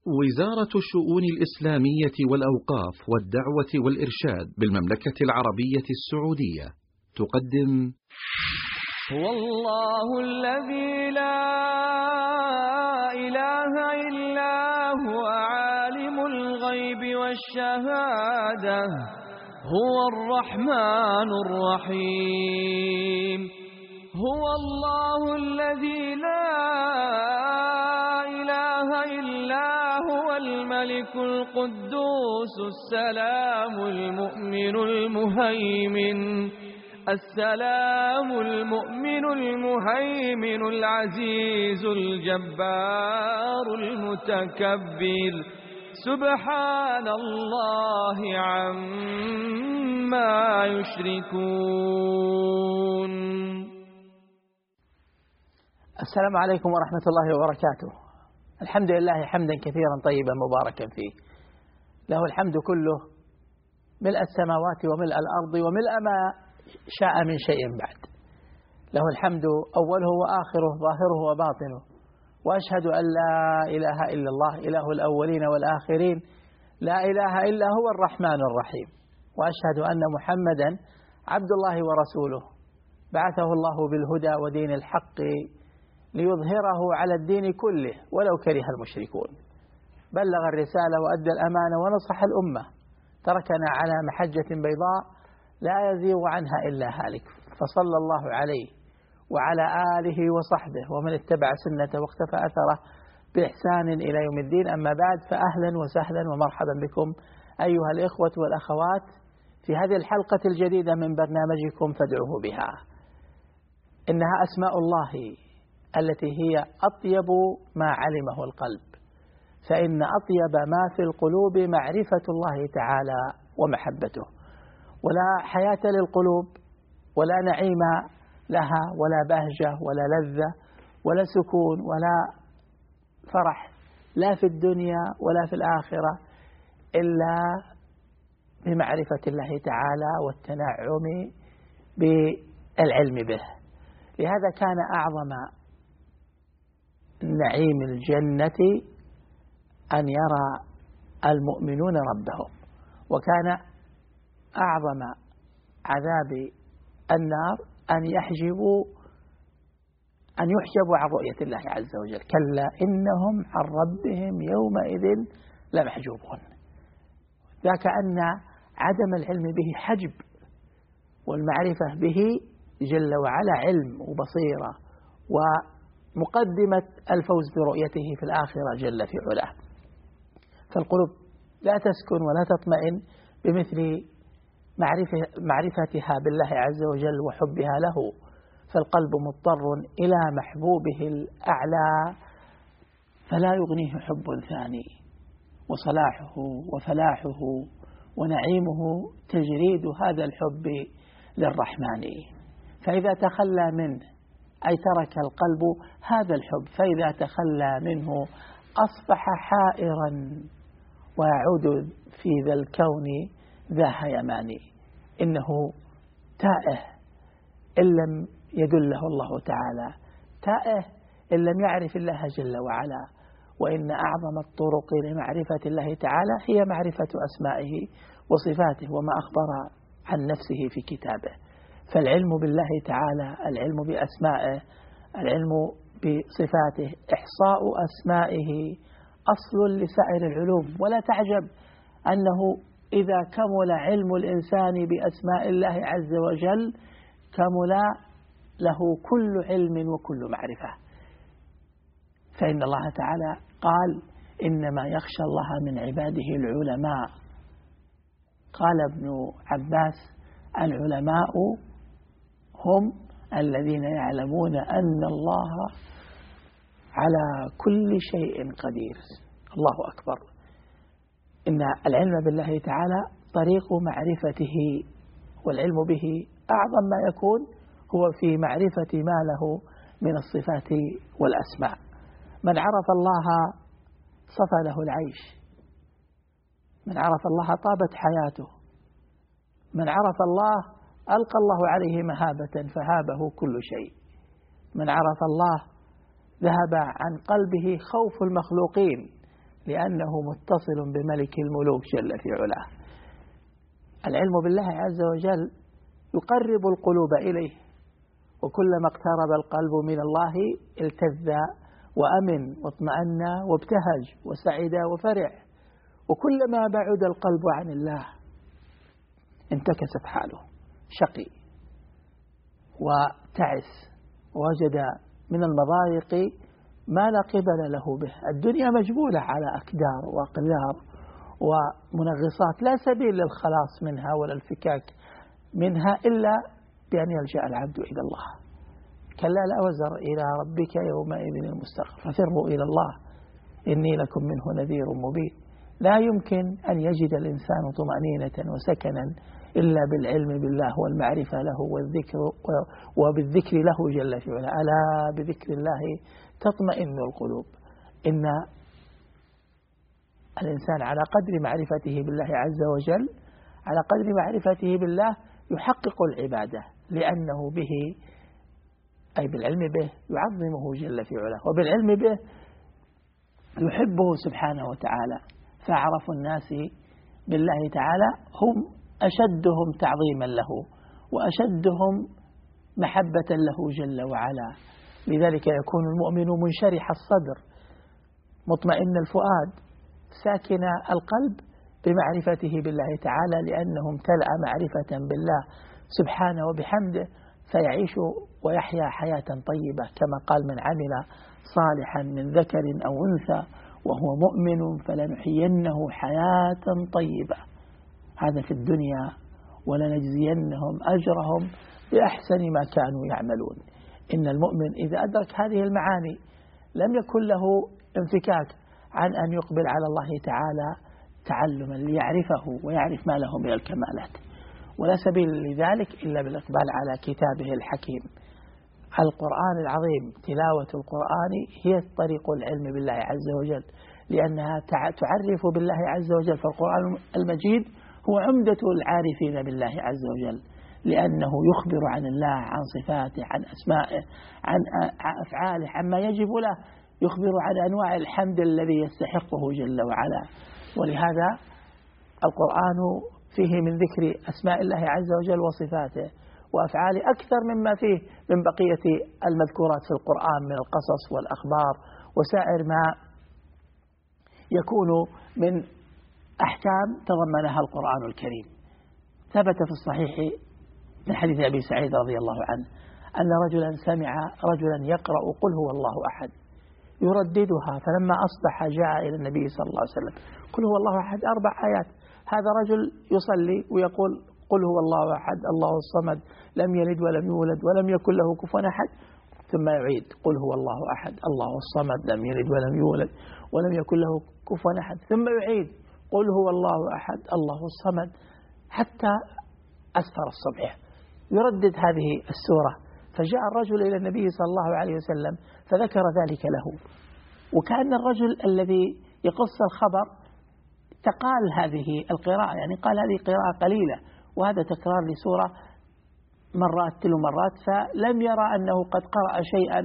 وزارة الشؤون الإسلامية والأوقاف والدعوة والإرشاد بالمملكة العربية السعودية تقدم هو الله الذي لا إله إلا هو عالم الغيب والشهادة هو الرحمن الرحيم هو الله الذي لا إله إلا هو الملك القدوس السلام المؤمن المهيمن العزيز الجبار المتكبر سبحان الله عما يشركون. السلام عليكم ورحمة الله وبركاته. الحمد لله حمدا كثيرا طيبا مباركا فيه، له الحمد كله ملء السماوات وملء الأرض وملء ما شاء من شيء بعد. له الحمد أوله وآخره ظاهره وباطنه، وأشهد أن لا إله إلا الله إله الأولين والآخرين، لا إله إلا هو الرحمن الرحيم، وأشهد أن محمدا عبد الله ورسوله بعثه الله بالهدى ودين الحق ليظهره على الدين كله ولو كره المشركون. بلغ الرسالة وأدى الأمانة ونصح الأمة، تركنا على محجة بيضاء لا يزيغ عنها إلا هالك، فصلى الله عليه وعلى آله وصحبه ومن اتبع سنته واقتفى أثره بإحسان إلى يوم الدين. أما بعد، فأهلا وسهلا ومرحبا بكم أيها الإخوة والأخوات في هذه الحلقة الجديدة من برنامجكم فادعوه بها. إنها أسماء الله التي هي أطيب ما علمه القلب، فإن أطيب ما في القلوب معرفة الله تعالى ومحبته، ولا حياة للقلوب ولا نعيم لها ولا بهجة ولا لذة ولا سكون ولا فرح لا في الدنيا ولا في الآخرة إلا بمعرفة الله تعالى والتنعم بالعلم به. لهذا كان أعظم نعيم الجنة أن يرى المؤمنون ربهم، وكان أعظم عذاب النار أن يحجبوا عن رؤية الله عز وجل. كلا إنهم عن ربهم يومئذ لمحجوبون. ذاك أن عدم العلم به حجب، والمعرفة به جل وعلا علم وبصيرة ومقدمة الفوز برؤيته في الآخرة جل في علاه. فالقلوب لا تسكن ولا تطمئن بمثل معرفتها بالله عز وجل وحبها له، فالقلب مضطر إلى محبوبه الأعلى فلا يغنيه حب ثاني، وصلاحه وفلاحه ونعيمه تجريد هذا الحب للرحمن. فإذا تخلى منه أي ترك القلب هذا الحب، فإذا تخلى منه أصبح حائرا ويعود في ذا الكون ذا هيماني. إنه تائه إن لم يدله الله تعالى، تائه إن لم يعرف الله جل وعلا. وإن أعظم الطرق لمعرفة الله تعالى هي معرفة أسمائه وصفاته وما أخبر عن نفسه في كتابه. فالعلم بالله تعالى، العلم بأسمائه، العلم بصفاته، إحصاء أسمائه أصل لسائر العلوم. ولا تعجب أنه إذا كمل علم الإنسان بأسماء الله عز وجل كمل له كل علم وكل معرفة. فإن الله تعالى قال إنما يخشى الله من عباده العلماء. قال ابن عباس العلماء هم الذين يعلمون أن الله على كل شيء قدير. الله أكبر. إن العلم بالله تعالى طريق معرفته، والعلم به أعظم ما يكون هو في معرفة ما له من الصفات والأسماء. من عرف الله صفى له العيش، من عرف الله طابت حياته، من عرف الله ألقى الله عليه مهابة فهابه كل شيء، من عرف الله ذهب عن قلبه خوف المخلوقين لأنه متصل بملك الملوك جل في علاه. العلم بالله عز وجل يقرب القلوب إليه، وكلما اقترب القلب من الله التذ وأمن واطمأن وابتهج وسعد وفرح، وكلما بعد القلب عن الله انتكست حاله، شقي وتعس ووجد من المضايق ما لا قبل له به. الدنيا مجبولة على أكدار وأقدار ومنغصات لا سبيل للخلاص منها ولا الفكاك منها إلا بأن يلجأ العبد إلى الله. كلا لا وزر إلى ربك يومئذ المستقر ففروا إلى الله إني لكم منه نذير مبين. لا يمكن أن يجد الإنسان طمأنينة وسكنا إلا بالعلم بالله والمعرفة له والذكر وبالذكر له جل في علاه. ألا بذكر الله تطمئن القلوب. إن الإنسان على قدر معرفته بالله عز وجل، على قدر معرفته بالله يحقق العبادة، لأنه به أي بالعلم به يعظمه جل في علاه، وبالعلم به يحبه سبحانه وتعالى. فأعرف الناس بالله تعالى هم أشدهم تعظيما له وأشدهم محبة له جل وعلا. لذلك يكون المؤمن منشرح الصدر مطمئن الفؤاد ساكن القلب بمعرفته بالله تعالى، لأنه امتلأ معرفة بالله سبحانه وبحمده، فيعيش ويحيا حياة طيبة كما قال من عمل صالحا من ذكر أو أنثى وهو مؤمن فلنحيينه حياة طيبة. هذا في الدنيا ولنجزينهم أجرهم بأحسن ما كانوا يعملون. إن المؤمن إذا أدرك هذه المعاني لم يكن له انفكاك عن أن يقبل على الله تعالى تعلما ليعرفه ويعرف ما له من الكمالات، ولا سبيل لذلك إلا بالإقبال على كتابه الحكيم. القرآن العظيم، تلاوة القرآن هي طريق العلم بالله عز وجل، لأنها تعرف بالله عز وجل. فالقرآن المجيد هو عمدة العارفين بالله عز وجل، لأنه يخبر عن الله، عن صفاته، عن أسمائه، عن أفعاله، عما يجب له، يخبر عن أنواع الحمد الذي يستحقه جل وعلا. ولهذا القرآن فيه من ذكر أسماء الله عز وجل وصفاته وأفعاله أكثر مما فيه من بقية المذكورات في القرآن من القصص والأخبار وسائر ما يكون من أحكام تضمنها القرآن الكريم. ثبت في الصحيح من حديث أبي سعيد رضي الله عنه أن رجلا سمع رجلا يقرأ قل هو الله أحد يرددها، فلما أصبح جاء إلى النبي صلى الله عليه وسلم قل هو الله أحد 4 آيات. هذا رجل يصلي ويقول قل هو الله أحد الله الصمد لم يلد ولم يولد ولم يكن له كفوا أحد، ثم يعيد قل هو الله أحد الله الصمد لم يلد ولم يولد ولم يكن له كفوا أحد، ثم يعيد قل هو الله أحد الله الصمد، حتى أسفر الصبح يردد هذه السورة. فجاء الرجل إلى النبي صلى الله عليه وسلم فذكر ذلك له، وكأن الرجل الذي يقص الخبر تقال هذه القراءة، يعني قال هذه قراءة قليلة وهذا تكرار لسورة مرات تلو مرات، فلم يرى أنه قد قرأ شيئا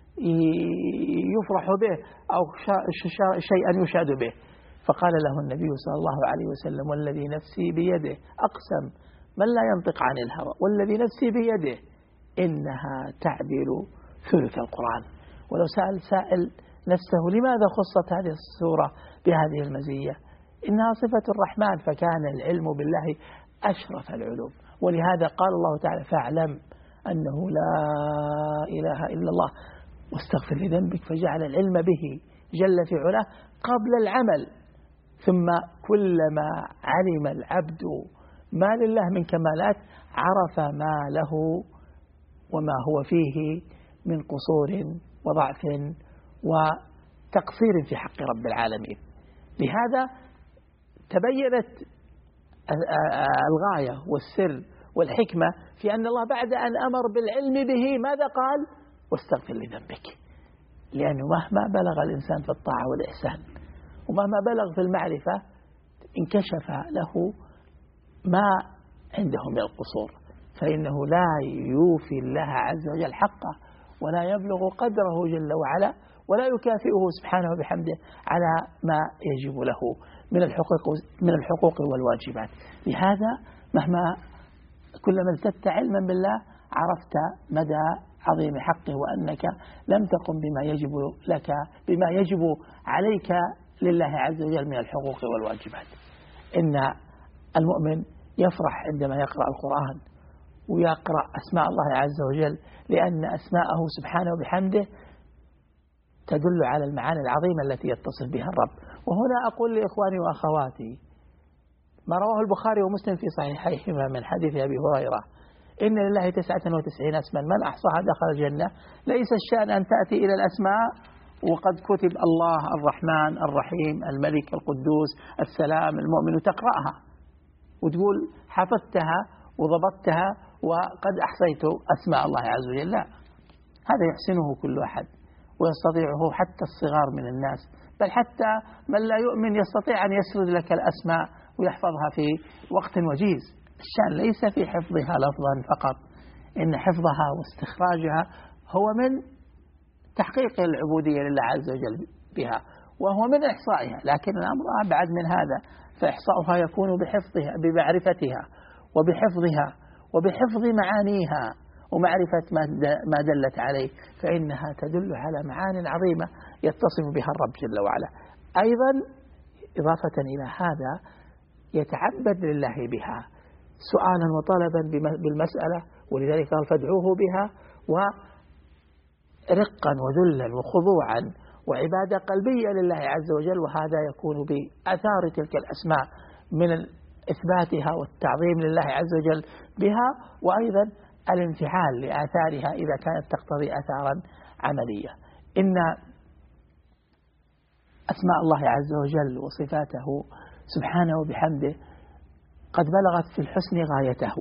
يفرح به أو شيئا يشاد به. فقال له النبي صلى الله عليه وسلم والذي نفسي بيده، أقسم من لا ينطق عن الهوى والذي نفسي بيده إنها تعدل ثلث القرآن. ولو سأل سائل نفسه لماذا خصت هذه السورة بهذه المزية؟ إنها صفة الرحمن، فكان العلم بالله أشرف العلوم. ولهذا قال الله تعالى فاعلم أنه لا إله إلا الله واستغفر لذنبك، فجعل العلم به جل في علاه قبل العمل. ثم كلما علم العبد ما لله من كمالات عرف ما له وما هو فيه من قصور وضعف وتقصير في حق رب العالمين. لهذا تبينت الغاية والسر والحكمة في أن الله بعد أن أمر بالعلم به ماذا قال؟ واستغفر لذنبك. لأنه مهما بلغ الإنسان في الطاعة والإحسان ومهما بلغ في المعرفة انكشف له ما عنده من القصور، فإنه لا يوفي الله عز وجل حقه ولا يبلغ قدره جل وعلا ولا يكافئه سبحانه وبحمده على ما يجب له من الحقوق والواجبات. لهذا مهما كلما ازددت علما بالله عرفت مدى عظيم حقه، وأنك لم تقم بما يجب عليك لله عز وجل من الحقوق والواجبات. إن المؤمن يفرح عندما يقرأ القرآن ويقرأ أسماء الله عز وجل، لأن أسماءه سبحانه وبحمده تدل على المعاني العظيمة التي يتصف بها الرب. وهنا أقول لإخواني وأخواتي ما رواه البخاري ومسلم في صحيحيهما من حديث أبي هريرة: إن لله 99 اسما من أحصاها دخل الجنة. ليس الشأن أن تأتي إلى الأسماء وقد كتب الله الرحمن الرحيم الملك القدوس السلام المؤمن وتقرأها وتقول حفظتها وضبطتها وقد أحصيت أسماء الله عز وجل. لا، هذا يحسنه كل أحد ويستطيعه حتى الصغار من الناس، بل حتى من لا يؤمن يستطيع أن يسرد لك الأسماء ويحفظها في وقت وجيز. الشأن ليس في حفظها لفظا فقط، إن حفظها واستخراجها هو من تحقيق العبودية لله عز وجل بها، وهو من إحصائها. لكن الأمر أبعد من هذا، فإحصاؤها يكون بحفظها بمعرفتها وبحفظها وبحفظ معانيها ومعرفة ما دلت عليه، فإنها تدل على معان عظيمة يتصف بها الرب جل وعلا. أيضا إضافة إلى هذا يتعبد لله بها سؤالا وطلبا بالمسألة، ولذلك قال فادعوه بها، ورقا وذلا وخضوعا وعبادة قلبية لله عز وجل. وهذا يكون بأثار تلك الأسماء من إثباتها والتعظيم لله عز وجل بها، وأيضا الانفعال لآثارها إذا كانت تقتضي آثارا عملية. إن أسماء الله عز وجل وصفاته سبحانه وبحمده قد بلغت في الحسن غايته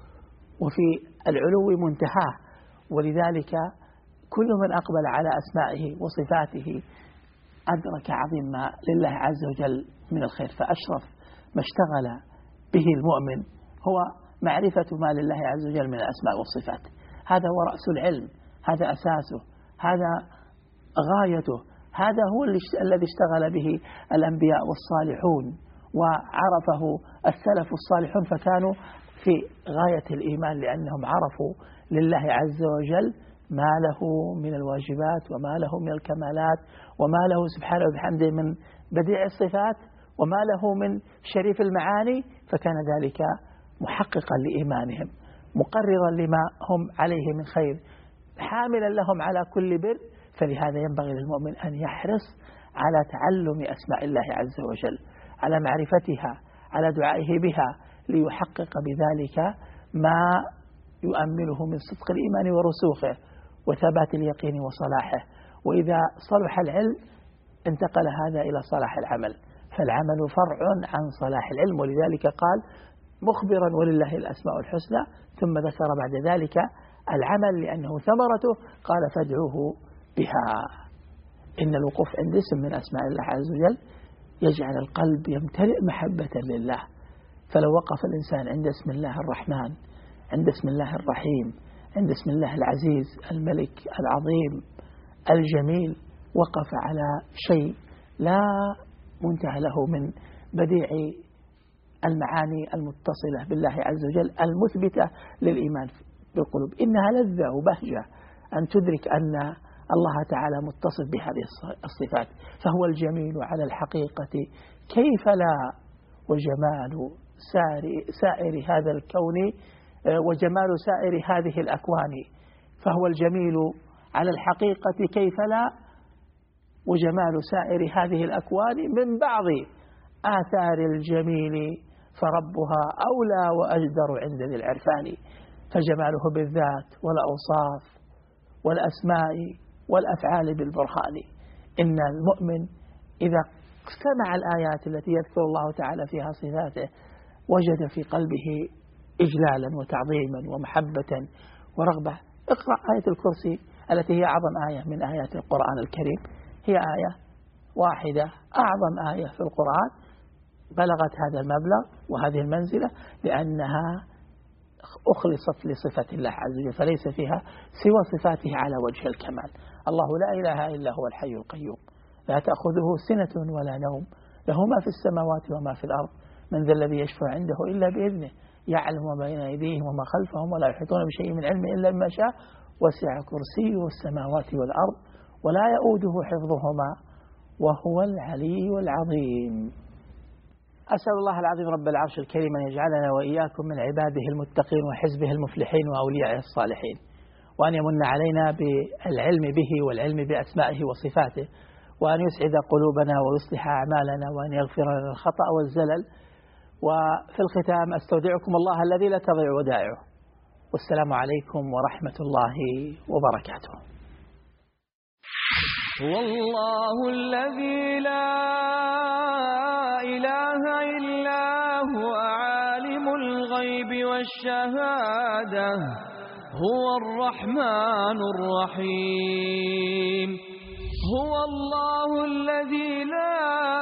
وفي العلو منتهاه، ولذلك كل من أقبل على أسمائه وصفاته أدرك عظيم ما لله عز وجل من الخير. فأشرف ما اشتغل به المؤمن هو معرفة ما لله عز وجل من الأسماء والصفات. هذا هو رأس العلم، هذا أساسه، هذا غايته، هذا هو الذي اشتغل به الأنبياء والصالحون وعرفه السلف الصالحون، فكانوا في غاية الإيمان لأنهم عرفوا لله عز وجل ما له من الواجبات وما له من الكمالات وما له سبحانه وبحمده من بديع الصفات وما له من شريف المعاني، فكان ذلك محققا لإيمانهم مقررا لما هم عليه من خير حاملا لهم على كل بر. فلهذا ينبغي للمؤمن أن يحرص على تعلم أسماء الله عز وجل، على معرفتها، على دعائه بها، ليحقق بذلك ما يؤمله من صدق الإيمان ورسوخه وثبات اليقين وصلاحه. وإذا صلح العلم انتقل هذا إلى صلاح العمل، فالعمل فرع عن صلاح العلم. ولذلك قال مخبرا ولله الأسماء الحسنى، ثم ذكر بعد ذلك العمل لأنه ثمرته، قال فادعوه بها. إن الوقوف عند اسم من أسماء الله عز وجل يجعل القلب يمتلئ محبة لله. فلو وقف الإنسان عند اسم الله الرحمن، عند اسم الله الرحيم، عند اسم الله العزيز الملك العظيم الجميل، وقف على شيء لا منتهى له من بديع المعاني المتصلة بالله عز وجل المثبتة للإيمان بالقلوب. إنها لذة وبهجة أن تدرك أن الله تعالى متصف بهذه الصفات، فهو الجميل على الحقيقة كيف لا، وجمال سائر هذا الكون وجمال سائر هذه الأكوان. فهو الجميل على الحقيقة كيف لا، وجمال سائر هذه الأكوان من بعض آثار الجميل فربها أولى وأجدر عند ذي العرفان. فجماله بالذات والأوصاف والأسماء والأفعال بالبرهان. إن المؤمن إذا استمع الآيات التي يذكر الله تعالى فيها صفاته وجد في قلبه إجلالا وتعظيما ومحبة ورغبة. اقرأ آية الكرسي التي هي أعظم آية من آيات القرآن الكريم، هي آية واحدة أعظم آية في القرآن بلغت هذا المبلغ وهذه المنزلة لأنها أخلصت لصفة الله عز وجل، فليس فيها سوى صفاته على وجه الكمال. الله لا إله إلا هو الحي القيوم لا تأخذه سنة ولا نوم، له ما في السماوات وما في الأرض، من ذا الذي يشفع عنده إلا بإذنه، يعلم ما بين أيديهم وما خلفهم ولا يحيطون بشيء من علمه إلا بما شاء، وسع كرسيه السماوات والأرض ولا يؤوده حفظهما وهو العلي العظيم. أسأل الله العظيم رب العرش الكريم أن يجعلنا وإياكم من عباده المتقين وحزبه المفلحين وأوليائه الصالحين، وأن يمن علينا بالعلم به والعلم بأسمائه وصفاته، وأن يسعد قلوبنا ويصلح أعمالنا، وأن يغفر لنا الخطأ والزلل. وفي الختام أستودعكم الله الذي لا تضيع ودائعه، والسلام عليكم ورحمة الله وبركاته. هو الله الذي لا إله إلا هو عالم الغيب والشهادة، هو الرحمن الرحيم. هو الله الذي لا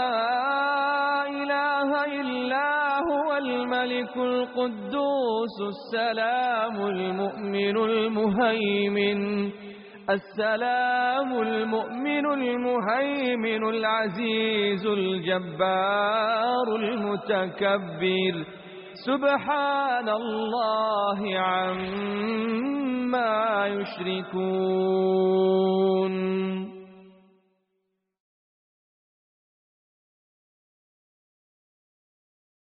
إله إلا هو الملك القدوس السلام المؤمن المهيمن، السلام المؤمن المهيمن العزيز الجبار المتكبر، سبحان الله عما يشركون.